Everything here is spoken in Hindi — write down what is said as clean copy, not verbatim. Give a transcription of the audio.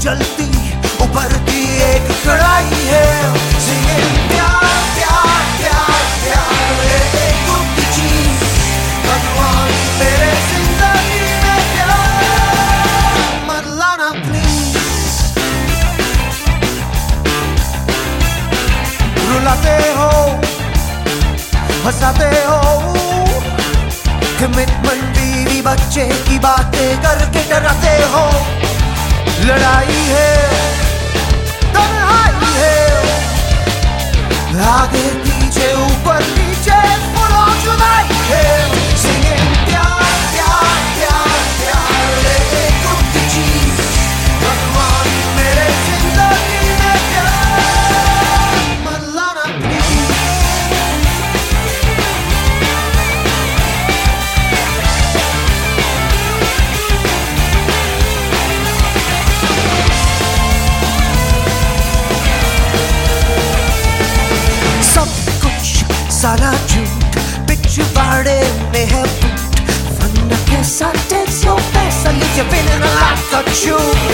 जलती उभरती एक कड़ाई है। Singing प्यार प्यार प्यार प्यार एक गुप्त चीज, भगवान मेरे जिंदगी में प्यार मत लाना प्लीज। रुलाते हो हंसाते हो, कमिटमेंट बीवी बच्चे की बातें करके डराते हो। लड़ाई है तन्हाई है, आगे पीछे ऊपर नीचे फुल जुदाई है। Singing प्यार प्यार प्यार प्यार एक गुप्त चीज, भगवान मेरे जिंदगी में प्यार मत लाना प्लीज। सारा झूठ पिछवाड़े में है फूट, फन के साथ 100 पैसा लीजिए बिना लाख का छूट।